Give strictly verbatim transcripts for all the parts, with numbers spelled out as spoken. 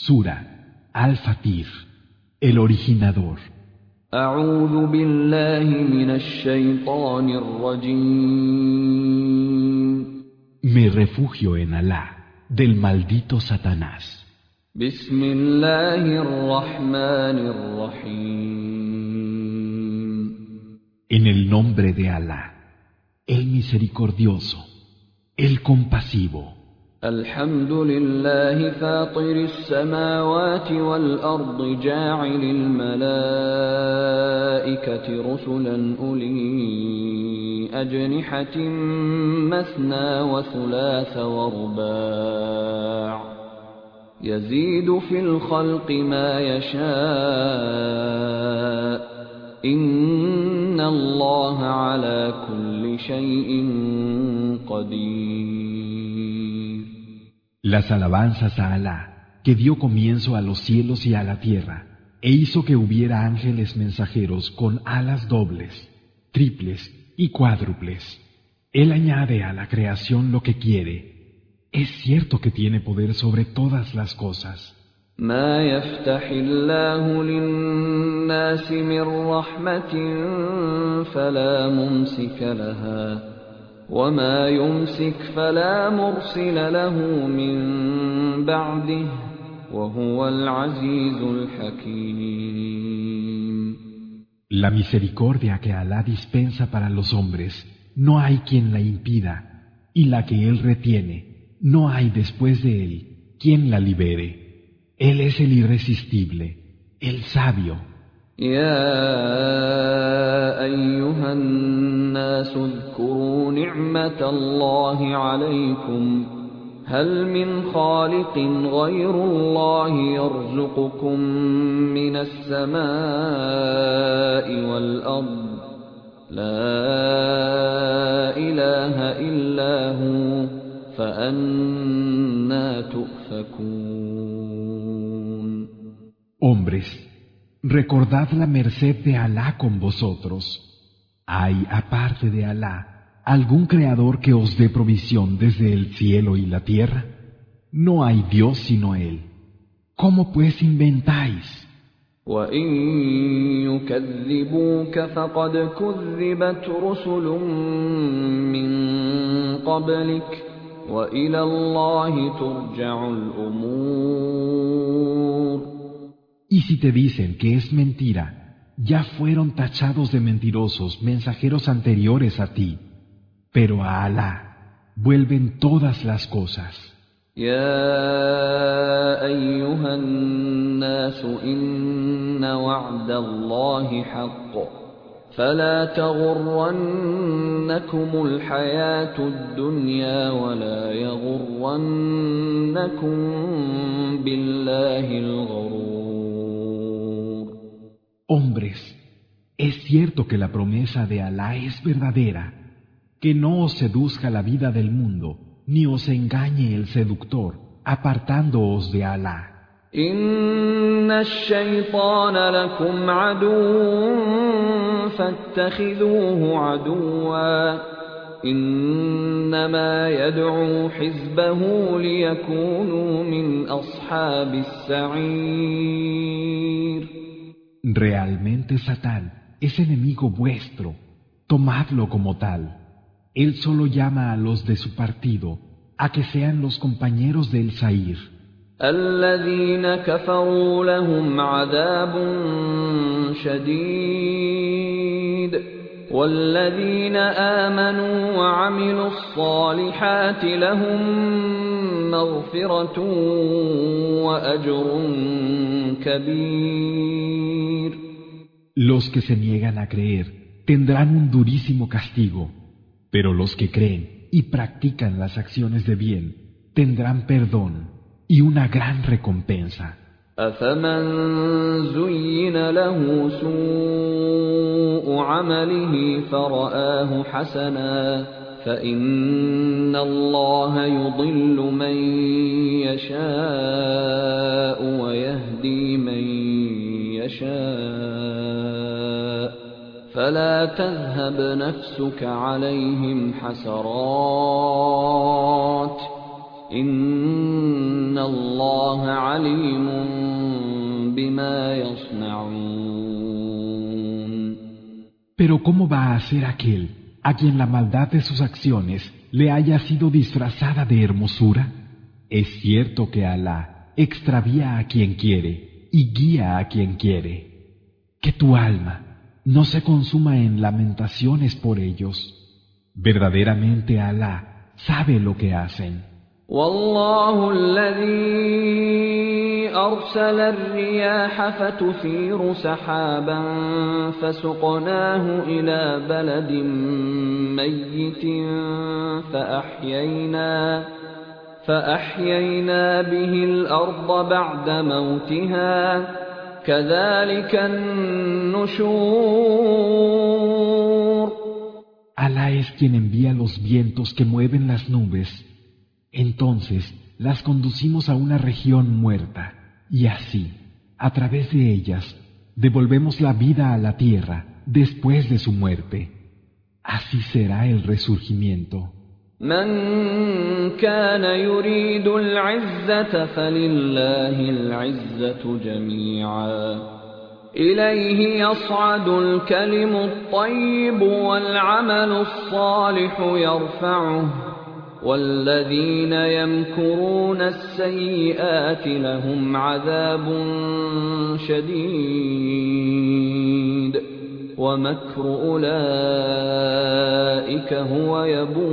Sura Al-Fatir, el originador. أعوذ بالله من الشيطان الرجيم. Me refugio en Alá, del maldito Satanás. بسم الله الرحمن الرحيم. En el nombre de Alá, el misericordioso, el compasivo. الحمد لله فاطر السماوات والأرض جاعل الملائكة رسلا أولي أجنحة مثنى وثلاث ورباع يزيد في الخلق ما يشاء إن الله على كل شيء قدير. Las alabanzas a Alá, que dio comienzo a los cielos y a la tierra, e hizo que hubiera ángeles mensajeros con alas dobles, triples y cuádruples. Él añade a la creación lo que quiere. Es cierto que tiene poder sobre todas las cosas. ما يفتح الله للناس من رحمة فلا ممسك لها وما يمسك فلا مرسل له من بعده وهو العزيز الحكيم. La misericordia que Alá dispensa para los hombres, no hay quien la impida, y la que Él retiene, no hay después de Él quien la libere. Él es el irresistible, el sabio. يا أيها الناس اذكروا نعمة الله عليكم هل من خالق غير الله يرزقكم من السماء والأرض لا إله إلا هو فأنى تؤفكون. Hombres, recordad la merced de Alá con vosotros. ¿Hay, aparte de Alá, algún creador que os dé provisión desde el cielo y la tierra? No hay Dios sino Él. ¿Cómo pues inventáis? وَإِن يُكَذِّبُوكَ فَقَدْ كُذِّبَتْ رُسُلٌ مِّن قَبْلِكَ وَإِلَى اللَّهِ تُرْجَعُ الْأُمُورُ. Y si te dicen que es mentira, ya fueron tachados de mentirosos mensajeros anteriores a ti, pero a Alá vuelven todas las cosas. يا أيها الناس إن وعد الله حق فلا تغرنكم الحياة الدنيا ولا يغرنكم بالله الغرور. Hombres, es cierto que la promesa de Alá es verdadera, que no os seduzca la vida del mundo, ni os engañe el seductor, apartándoos de Alá. إن الشيطان لكم عدو فاتخذوه عدوا إنما يدعو حزبه ليكونوا من أصحاب السعير. Realmente Satán es enemigo vuestro, tomadlo como tal. Él solo llama a los de su partido a que sean los compañeros del Sair. الذين كفروا لهم عذاب شديد والذين آمنوا وعملوا الصالحات لهم مغفرة وأجر كبير. Los que se niegan a creer tendrán un durísimo castigo, pero los que creen y practican las acciones de bien tendrán perdón y una gran recompensa. أفمن زين له سوء عمله فرآه حسنا فإن الله يضل من يشاء ويهدي من يشاء فلا تذهب نفسك عليهم حسرات إن الله عليم بما يصنعون. Pero ¿cómo va a ser aquel a quien la maldad de sus acciones le haya sido disfrazada de hermosura? Es cierto que Alá extravía a quien quiere y guía a quien quiere. Que tu alma no se consuma en lamentaciones por ellos. Verdaderamente Alá sabe lo que hacen. والله الذي أرسل الرياح فتثير سحابا فسقناه إلى بلد ميت فأحيينا فأحيينا به الأرض بعد موتها كذلك النشور. Alá es quien envía los vientos que mueven las nubes. Entonces las conducimos a una región muerta, y así, a través de ellas, devolvemos la vida a la tierra después de su muerte. Así será el resurgimiento. من كان يريد العزة فلله العزة جميعا إليه يصعد الكلم الطيب والعمل الصالح يرفعه والذين يمكرون السيئات لهم عذاب شديد ومكر أولئك هو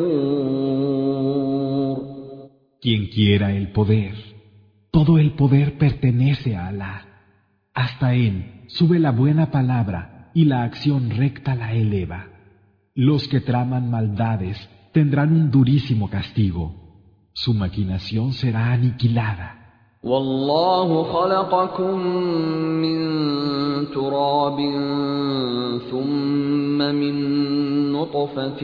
يبور. Quien quiera el poder, todo el poder pertenece a Alá. Hasta él sube la buena palabra y la acción recta la eleva. Los que traman maldades tendrán un durísimo castigo. Su maquinación será aniquilada. والله خلقكم من تراب ثم من نطفة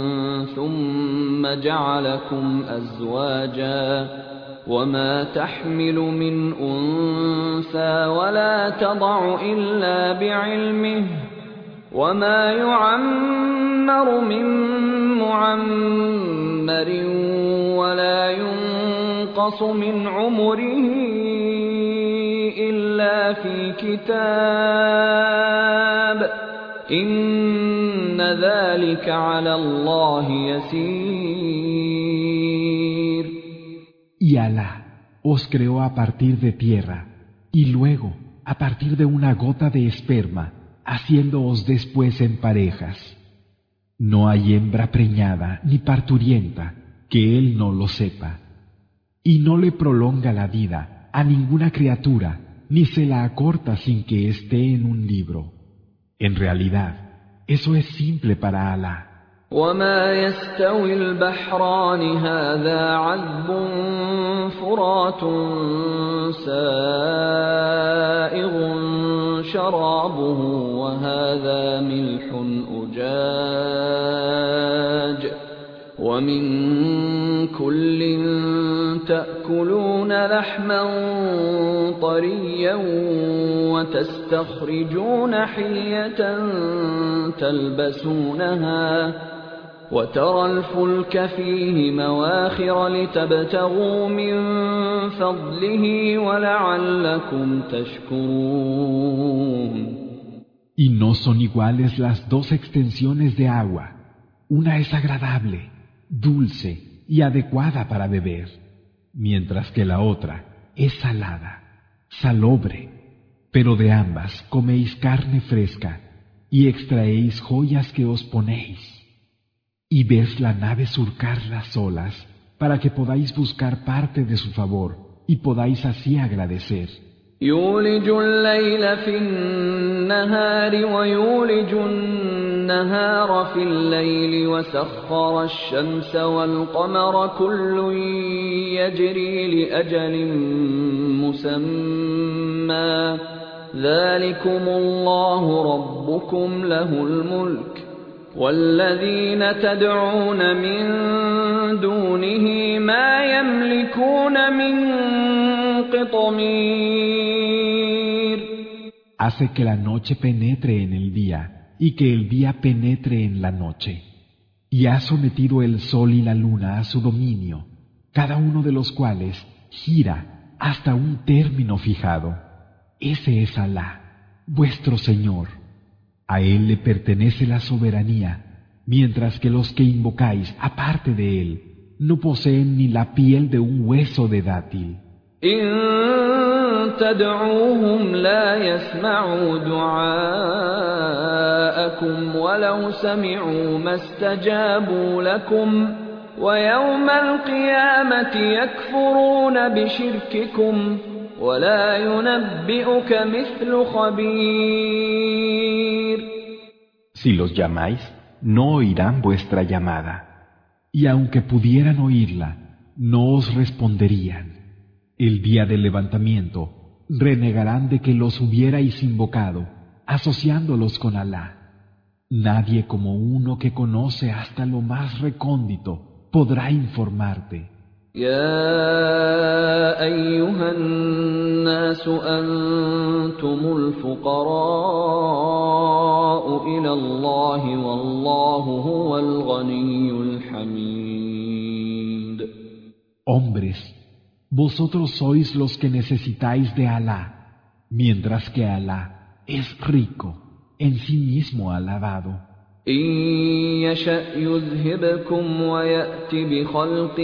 ثم جعلكم أزواجا وما تحمل من أنثى ولا تضع إلا بعلمه وما يعمر من معمر ولا ينقص من عمره إلا في كتاب إن ذلك على الله يسير. Y Alá os creó a partir de tierra y luego a partir de una gota de esperma, haciéndoos después en parejas. No hay hembra preñada ni parturienta que él no lo sepa, y no le prolonga la vida a ninguna criatura, ni se la acorta sin que esté en un libro. En realidad, eso es simple para Alá. وما يستوي البحران هذا عذب فرات سائغ شرابه وهذا ملح أجاج ومن كل تأكلون لحما طريا وتستخرجون حلية تلبسونها وترى الفلك فيه مواخر لتبتغوا من فضله ولعلكم تشكرون. Y no son iguales las dos extensiones de agua. Una es agradable, dulce y adecuada para beber, mientras que la otra es salada, salobre. Pero de ambas coméis carne fresca y extraéis joyas que os ponéis. Y ves la nave surcar las olas para que podáis buscar parte de su favor y podáis así agradecer. يولج الليل في النهار ويولج النهار في الليل وسخر الشمس والقمر كل يجري لأجل مسمى ذلكم الله ربكم له الملك والذين تدعون من دونه ما يملكون من قطمير. Hace que la noche penetre en el día y que el día penetre en la noche. Y ha sometido el sol y la luna a su dominio, cada uno de los cuales gira hasta un término fijado. Ese es Alá, vuestro Señor. A Él le pertenece la soberanía, mientras que los que invocáis aparte de Él no poseen ni la piel de un hueso de dátil. إن تدعوهم لا يسمعوا دعاءكم ولو سمعوا ما استجابوا لكم ويوم القيامة يكفرون بشرككم ولا ينبئك مثل خبير. Si los llamáis, no oirán vuestra llamada, y aunque pudieran oírla, no os responderían. El día del levantamiento renegarán de que los hubierais invocado, asociándolos con Alá. Nadie como uno que conoce hasta lo más recóndito podrá informarte. يا أيها الناس أنتم الفقراء إلى الله والله هو الغني الحميد. Hombres, vosotros sois los que necesitáis de Alá, mientras que Alá es rico, en sí mismo alabado. إن يشأ يذهبكم ويأت بخلق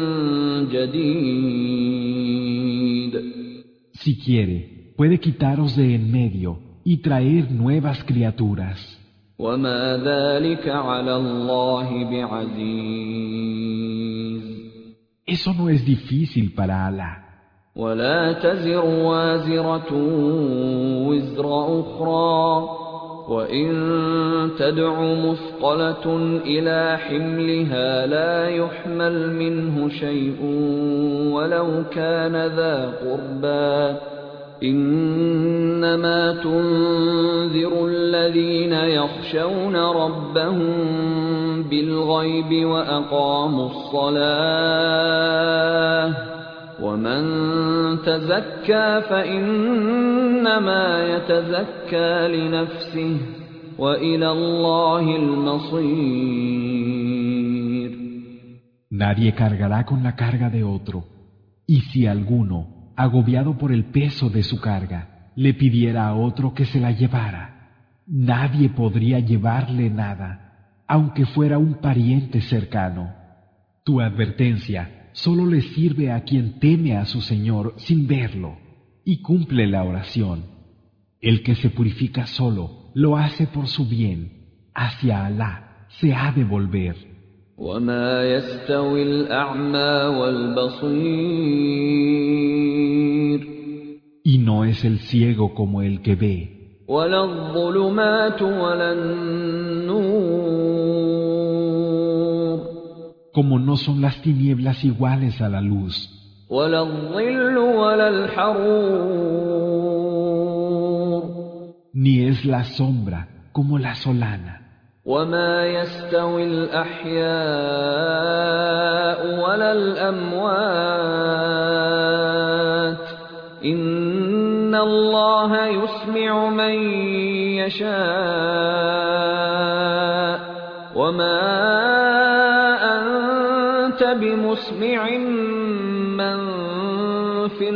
جديد. Si quiere, puede quitaros de en medio y traer nuevas criaturas. وما ذلك على الله بعزيز. Eso no es difícil para Alá. ولا تزر وازرة وزر أخرى وإن تدع مثقلة إلى حملها لا يحمل منه شيء ولو كان ذا قربى إنما تنذر الذين يخشون ربهم بالغيب وأقاموا الصلاة ومن تزكى فإنما يتزكى لنفسه وإلى الله المصير. Nadie cargará con la carga de otro, y si alguno, agobiado por el peso de su carga, le pidiera a otro que se la llevara, nadie podría llevarle nada, aunque fuera un pariente cercano. Tu advertencia solo le sirve a quien teme a su Señor sin verlo y cumple la oración. El que se purifica solo lo hace por su bien. Hacia Alá se ha de volver. وما يستوي الأعمى والبصير. Y no es el ciego como el que ve. ولا الظلمات ولا النور. Como no son las tinieblas iguales a la luz. ولا الظل ولا الحرور. Ni es la sombra como la solana. وما يستوي الأحياء ولا الأموات إن الله يسمع من يشاء وما أنت بمسمع من في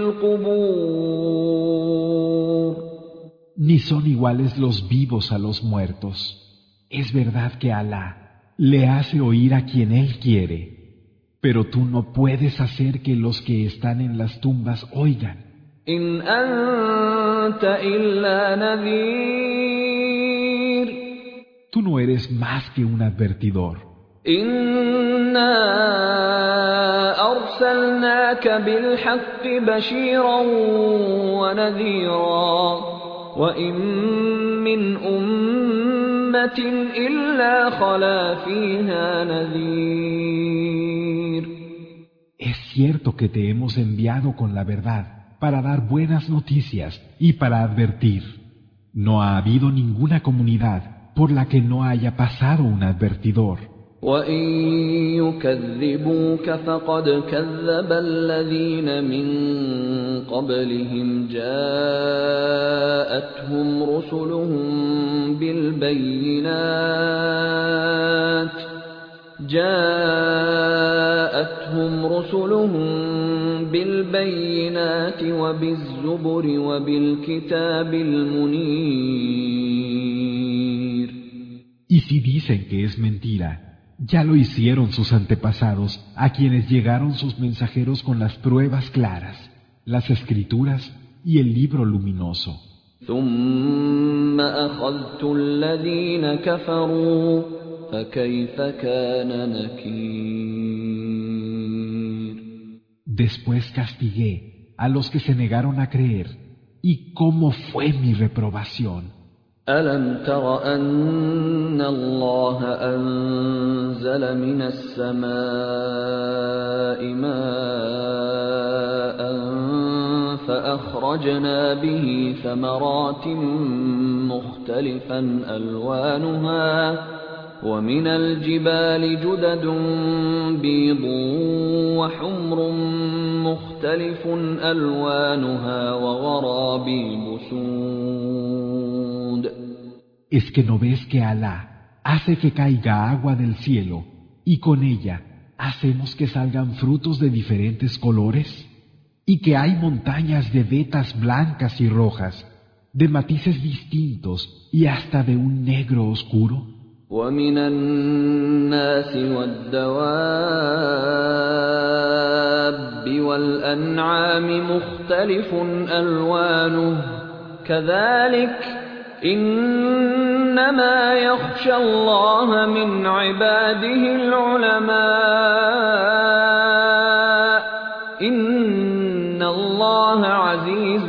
القبور. Ni son iguales los vivos a los muertos. Es verdad que Alá le hace oír a quien Él quiere, pero tú no puedes hacer que los que están en las tumbas oigan. إن أنت إلا نذير. Tú no eres más que un advertidor. إنا أرسلناك بالحق بشيرا ونذيرا وإن من أمة إلا خلا فيها نذير. Es cierto que te hemos enviado con la verdad para dar buenas noticias y para advertir. No ha habido ninguna comunidad por la que no haya pasado un advertidor. وَإِن يُكَذِّبُوكَ فَقَدْ كَذَّبَ الَّذِينَ مِن قَبْلِهِمْ جَاءَتْهُمْ رُسُلُهُم بِالْبَيِّنَاتِ جَاءَتْهُمْ رُسُلُهُم بالبينات وبالزبر وبالكتاب المنير. Y si dicen que es mentira, ya lo hicieron sus antepasados, a quienes llegaron sus mensajeros con las pruebas claras, las escrituras y el libro luminoso. ثم أخذت الذين كفروا فكيف كان نكير. Después castigué a los que se negaron a creer, y cómo fue mi reprobación. ألم تر أن الله أنزل من السماء ماء فأخرجنا به ثمرات مختلفا ألوانها ومن الجبال جدد بيض وحمر مختلف ألوانها وغرابيب سود. ¿Es que no ves que Alá hace que caiga agua del cielo y con ella hacemos que salgan frutos de diferentes colores? Y que hay montañas de vetas blancas y rojas, de matices distintos y hasta de un negro oscuro? ومن الناس والدواب والأنعام مختلف ألوانه كذلك إنما يخشى الله من عباده العلماء إن الله عزيز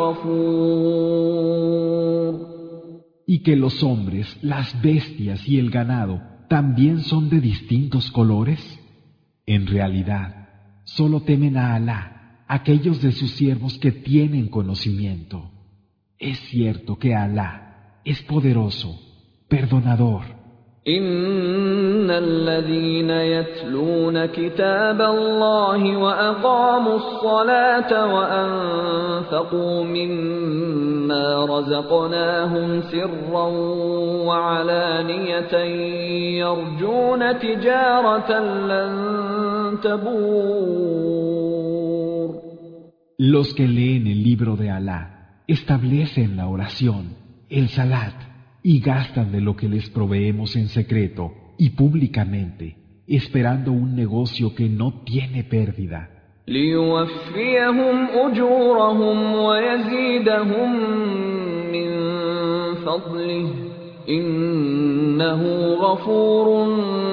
غفور. Y que los hombres, las bestias y el ganado también son de distintos colores. En realidad, solo temen a Alá aquellos de sus siervos que tienen conocimiento. Es cierto que Alá es poderoso, perdonador. إن الذين يتلون كتاب الله وأقاموا الصلاة وأنفقوا مما رزقناهم سرا وعلانية يرجون تجارة لن تبور. Los que leen el libro de Alá establecen la oración, el salat, y gastan de lo que les proveemos en secreto y públicamente, esperando un negocio que no tiene pérdida. ليوفيهم أجورهم ويزيدهم من فضله إنه غفور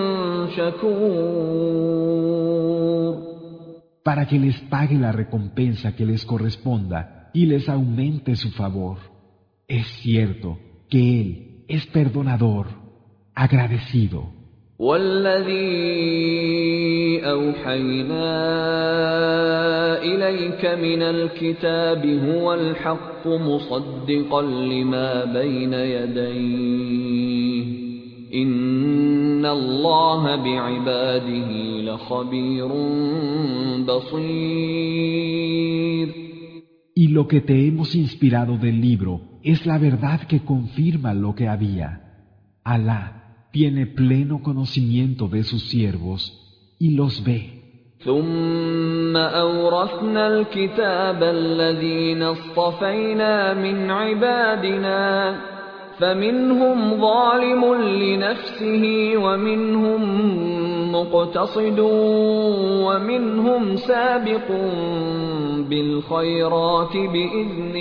شكور. Para que les pague la recompensa que les corresponda y les aumente su favor. Es cierto que Él es perdonador, agradecido. والذي أوحينا إليك من الكتاب هو الحق مصدقا لما بين يديه إن الله بعباده لخبير بصير. Y lo que te hemos inspirado del libro es la verdad que confirma lo que había. Alá tiene pleno conocimiento de sus siervos y los ve. ثم أورثنا الكتاب الذين اصطفينا من عبادنا فمنهم ظالم لنفسه ومنهم مقتصد ومنهم سابق بالخيرات بإذن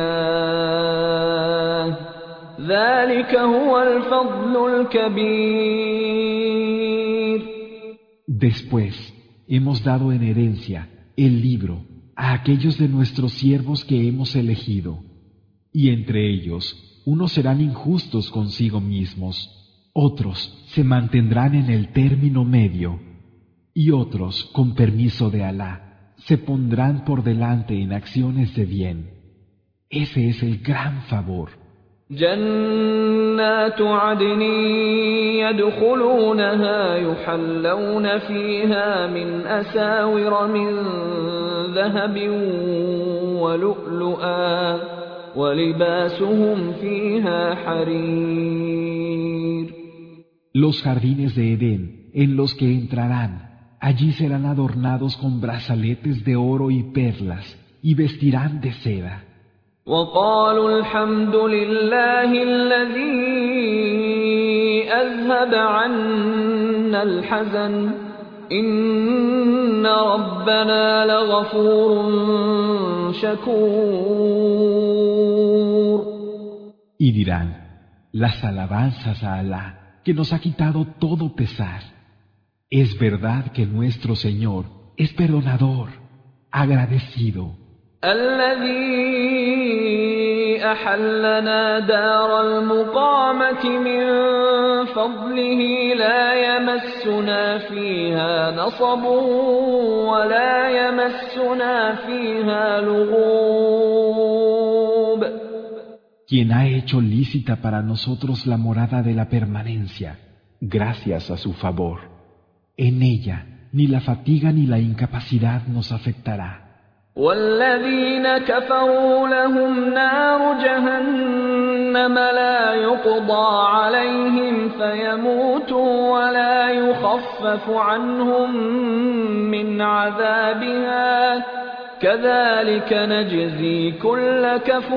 الله ذلك هو الفضل الكبير. Después hemos dado en herencia el libro a aquellos de nuestros siervos que hemos elegido, y entre ellos unos serán injustos consigo mismos, otros se mantendrán en el término medio, y otros, con permiso de Alá, se pondrán por delante en acciones de bien. Ese es el gran favor. جنات عدن يدخلونها يحلون فيها من أساور من ذهب ولؤلؤا ولباسهم فيها حرير. Los jardines de Edén en los que entrarán allí serán adornados con brazaletes de oro y perlas, y vestirán de seda. وقالوا الحمد لله الذي أذهب عنا الحزن إن ربنا لغفور شكور. Y dirán, las alabanzas a Alá, que nos ha quitado todo pesar. Es verdad que nuestro Señor es perdonador, agradecido. الذي أحلنا دار المقامة من فضله لا يمسنا فيها نصب ولا يمسنا فيها لغوب. Quien ha hecho lícita para nosotros la morada de la permanencia, gracias a su favor. En ella ni la fatiga ni la incapacidad nos afectará. والذين كفروا لهم نار جهنم لا يقضى عليهم فيموتوا ولا يخفف عنهم من عذابها كذلك نجزي كل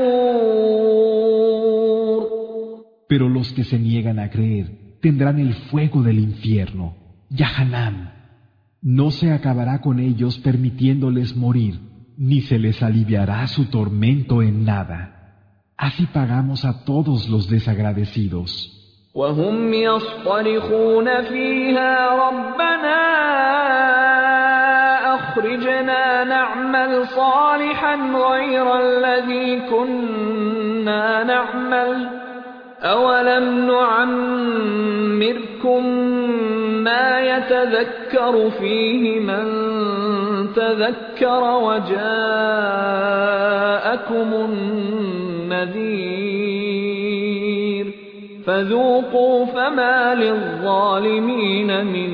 كفور. Pero los que se niegan a creer tendrán el fuego del infierno, Yahanam. No se acabará con ellos permitiéndoles morir, ni se les aliviará su tormento en nada. Así pagamos a todos los desagradecidos. وهم يصطرخون فيها ربنا أخرجنا نعمل صالحا غير الذي كنا نعمل أولم نعمركم ما يتذكر فيه من تذكر وجاءكم النذير فذوقوا فما للظالمين من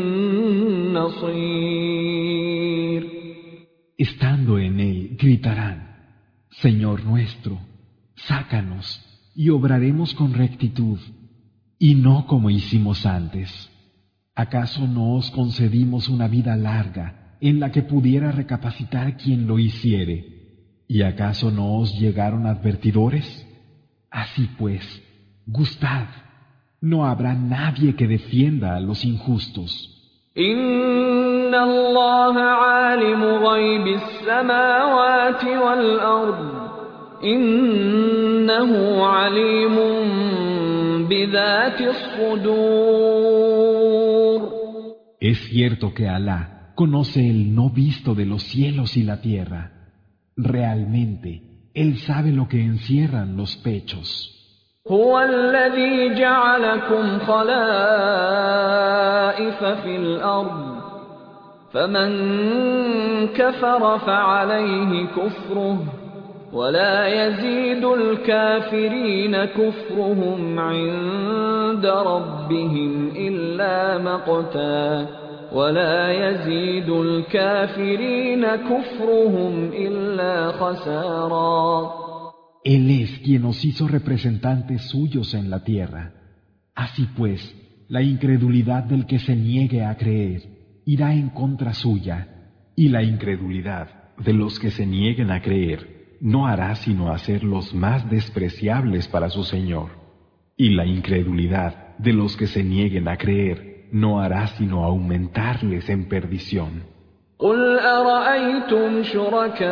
نصير. Estando en él, gritarán, Señor nuestro, sácanos y obraremos con rectitud, y no como hicimos antes. ¿Acaso no os concedimos una vida larga en la que pudiera recapacitar quien lo hiciere? ¿Y acaso no os llegaron advertidores? Así pues, gustad, no habrá nadie que defienda a los injustos. إن الله عالم غيب السماوات والأرض إنه عليم بذات الصدور. Es cierto que Alá conoce el no visto de los cielos y la tierra. Realmente, Él sabe lo que encierran los pechos. هو الذي جعلكم خلائف في الأرض فمن كفر فعليه كفره ولا يزيد الكافرين كفرهم عند ربهم إلا مقتا ولا يزيد الكافرين كفرهم إلا خسارا. Él es quien nos hizo representantes suyos en la tierra. Así pues, la incredulidad del que se niegue a creer irá en contra suya, y la incredulidad de los que se nieguen a creer no hará sino hacerlos más despreciables para su Señor. Y la incredulidad de los que se nieguen a creer no hará sino aumentarles en perdición. قل أرأيتم شركاءكم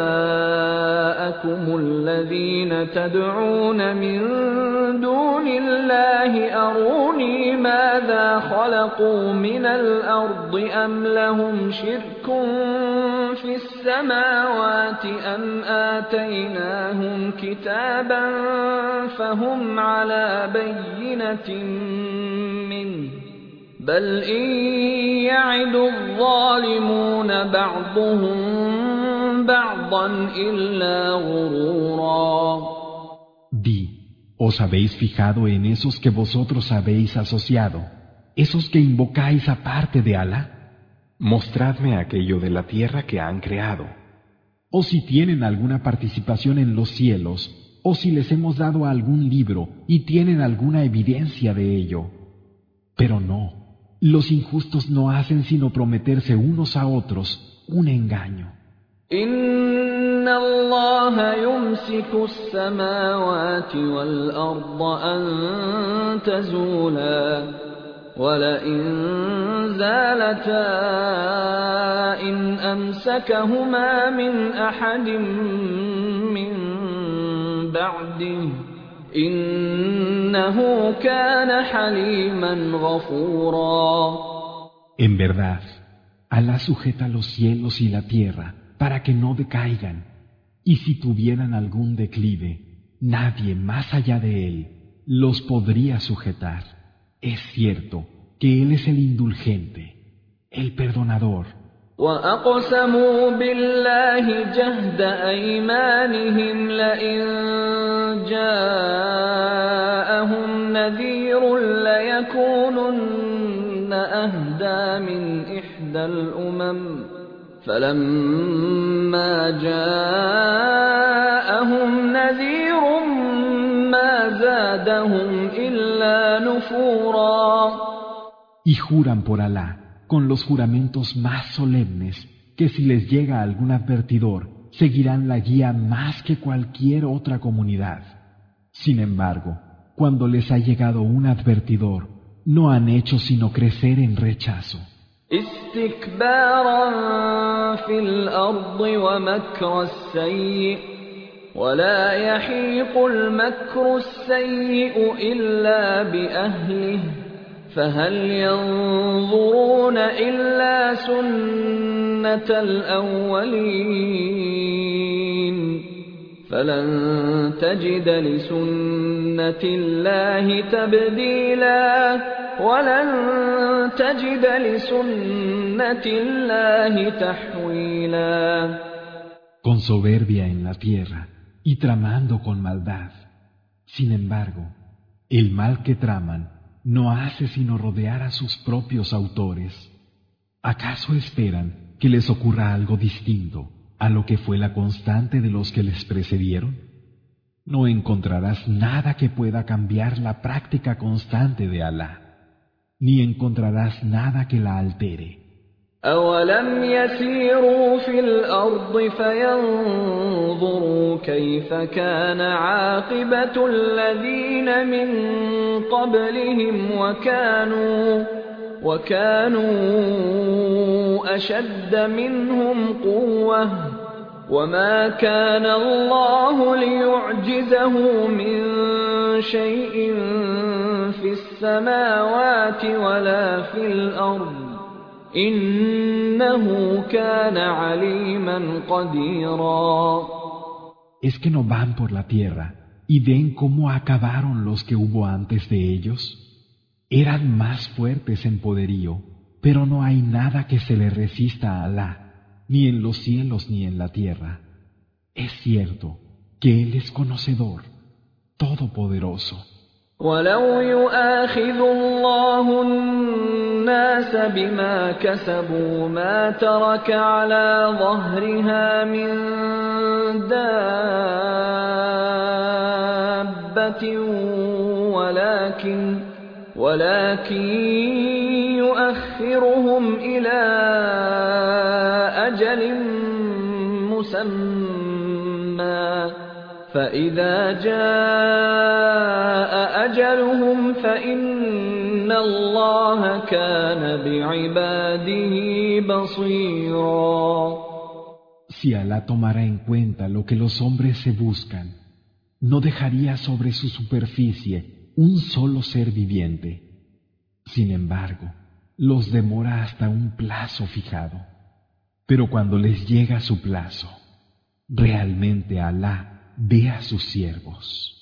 الذين تدعون من دون الله أروني ماذا خلقوا من الأرض أم لهم شرك في السماوات أم آتيناهم كتابا فهم على بينة منه بل إن يعد الظالمون بعضهم بعضا إلا غرورا. Di, ¿os habéis fijado en esos que vosotros habéis asociado, esos que invocáis aparte de Alá? Mostradme aquello de la tierra que han creado. O si tienen alguna participación en los cielos, o si les hemos dado algún libro y tienen alguna evidencia de ello. Pero no. Los injustos no hacen sino prometerse unos a otros un engaño. إن الله يمسك السماوات والأرض أن تزولا ولئن زالتا إن أمسكهما من أحد من بعده إنه كان حليما غفورا. En verdad, Alá sujeta los cielos y la tierra para que no decaigan, y si tuvieran algún declive, nadie más allá de él los podría sujetar. Es cierto que él es el indulgente, el perdonador. وأقسموا بالله جهد أيمانهم لئن جاءهم نذير ليكونن أهدى من إحدى الأمم فلما جاءهم نذير ما زادهم إلا نفورا. Y juran por Alá con los juramentos más solemnes, que si les llega algún advertidor, seguirán la guía más que cualquier otra comunidad. Sin embargo, cuando les ha llegado un advertidor, no han hecho sino crecer en rechazo. استكبارا في الأرض ومكر السيء ولا يحيق المكر السيء إلا بأهله فهل ينظرون إلا سنة الأولين فلن تجد لسنة الله تبديلا ولن تجد لسنة الله تحويلا. Con soberbia en la tierra y tramando con maldad. Sin embargo, el mal que traman no hace sino rodear a sus propios autores. ¿Acaso esperan que les ocurra algo distinto a lo que fue la constante de los que les precedieron? No encontrarás nada que pueda cambiar la práctica constante de Alá, ni encontrarás nada que la altere. أولم يسيروا في الأرض فينظروا كيف كان عاقبة الذين من قبلهم وكانوا وكانوا أشد منهم قوة وما كان الله ليعجزه من شيء في السماوات ولا في الأرض إنه كان عليما قديرا. ¿Es que no van por la tierra y ven cómo acabaron los que hubo antes de ellos? Eran más fuertes en poderío, pero no hay nada que se le resista a Alá, ni en los cielos ni en la tierra. Es cierto que Él es conocedor, todopoderoso. ولو يؤاخذ الله الناس بما كسبوا ما ترك على ظهرها من دابة ولكن ولكن يؤخرهم إلى أجل مسمى فإذا جاء أجلهم فإن الله كان بعباده بصيرا. Si Alá tomara en cuenta lo que los hombres se buscan, no dejaría sobre su superficie un solo ser viviente. Sin embargo, los demora hasta un plazo fijado. Pero cuando les llega su plazo, realmente Alá ve a sus siervos.